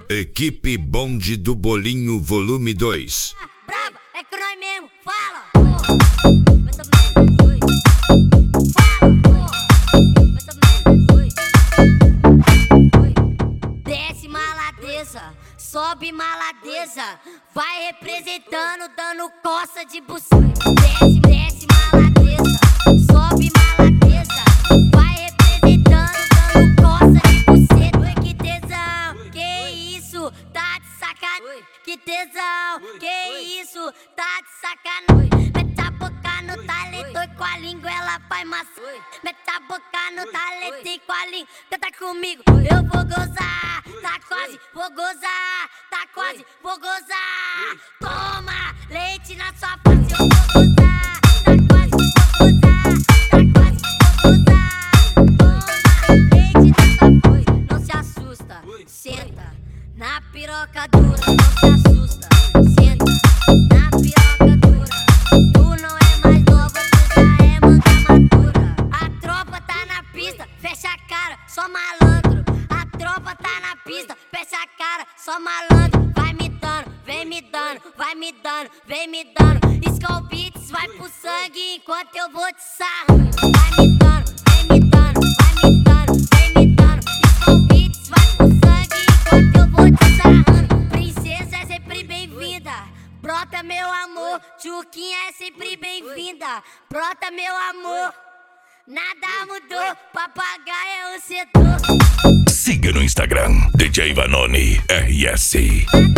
Equipe Bonde do Bolinho Volume 2. Brava, é que nós mesmo, fala! Desce maladeza, sobe maladeza, vai representando, dando coça de buceta. Desce, desce maladeza, sobe maladeza, vai representando, dando coça de buceta. Oi, que tesão, que isso, tá de sacanagem. Que tesão, que isso, tá de sacanagem. Mete a boca no talento e com a língua ela faz maçã. Mete a boca no talento e com a língua canta comigo. Eu vou gozar, tá quase, vou gozar, tá quase, vou gozar. Toma leite na sua face, eu vou gozar, tá quase, vou gozar, tá quase, vou gozar. Toma leite na sua face, não se assusta, senta na piroca dura, não se assusta, senta na piroca dura. Tu não é mais nova, tu já é manga madura. A tropa tá na pista, fecha a cara, só malandro. A tropa tá na pista, fecha a cara, só malandro. Vai me dando, vem me dando, vai me dando, vem me dando. Skull Beats vai pro sangue enquanto eu vou te sarrando. Vai me dando, vem me dando, vai me dando, vem me dando. Skull Beats vai pro sangue enquanto eu vou te sarrando. Princesa é sempre bem-vinda, brota meu amor. Tchuquinha é sempre bem-vinda, brota meu amor. Nada mudou, papagaio é o setor. Siga no Instagram, DJ Vanoni RS.